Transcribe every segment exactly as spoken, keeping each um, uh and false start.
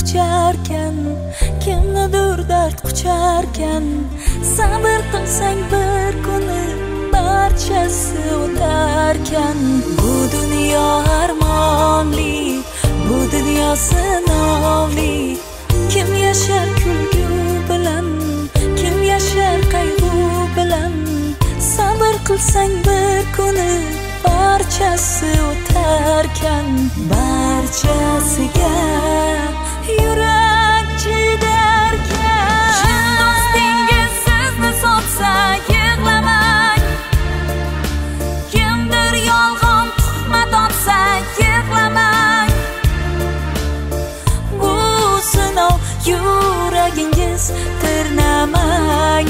ocharkan, kimnidir dard qucharkan, sabr qilsang bir kuni barchasi o'tarkan. Bu dunyo armonli, bu dunyo sinovli, kim yashar kulgu bilan, kim yashar qayg'u bilan. Sabr qilsang bir kuni barchasi o'tarkan, barchasiga yurak chidarkan. Chin do'stingiz sizni sotsa yig'lamang, kimdir yolg'on tuhmat otsa yig'lamang. Bu sinov yuragingiz tirnamang,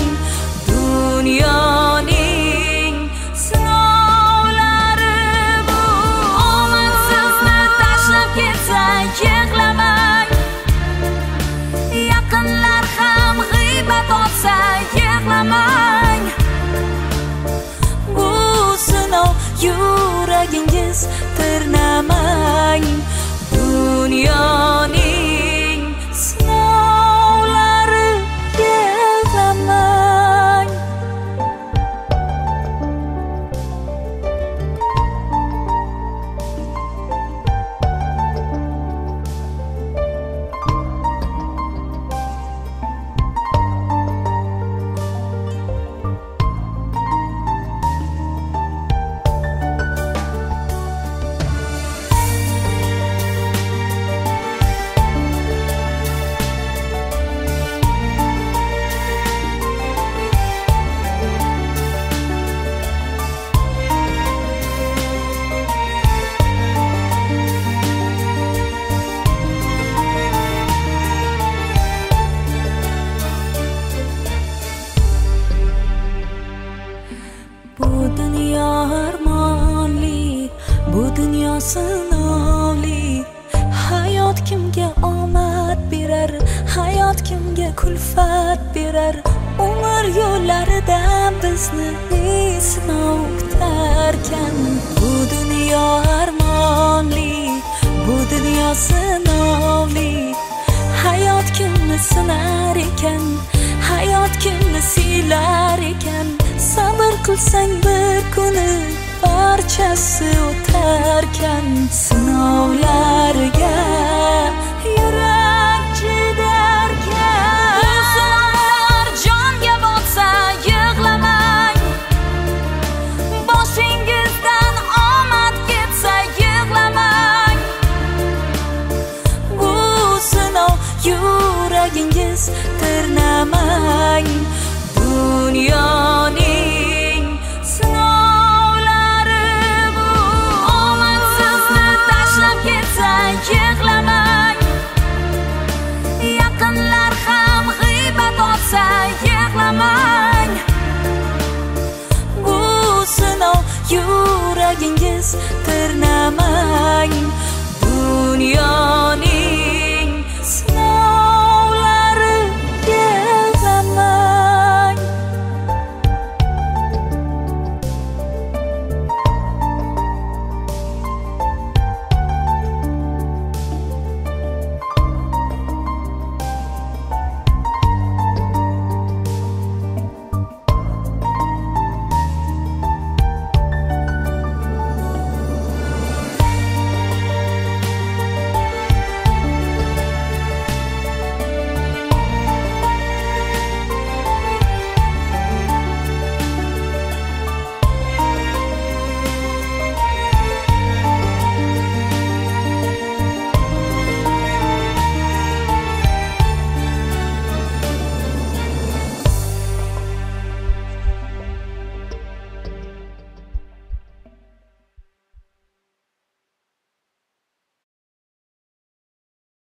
dunyoning sinovlari bu. Omad sizni tashlab ketsa yig'lamang, yaqinlar ham g'iybat otsa yig'lamang. Bu sinov yuragingiz tirnamang, dunyoning sinovlari yig'lamang. Bu dunyo armonli, bu dunyo sinovli. Hayot kimga omad berar, hayot kimga kulfat berar. Umr yo'llaridan bizni sinov kutarkan. Bu dunyo armonli, bu dunyo sinovli. Hayot kimni sinar ekan, hayot kimni siylar ekan. Sabr qilsang bir kuni barchasi o'tarkan, sinovlarga yurak chidarkan. Bu sinovlar jonga botsa yig'lamang, boshingizdan omad ketsa yig'lamang. Bu sinov yuragingiz tirnamang, dunyoning sinovlari bu. Omad sizni tashlab ketsa yig'lamang, yaqinlar ham g'iybat otsa yig'lamang. Bu sinov yuragingiz tirnamang, dunyo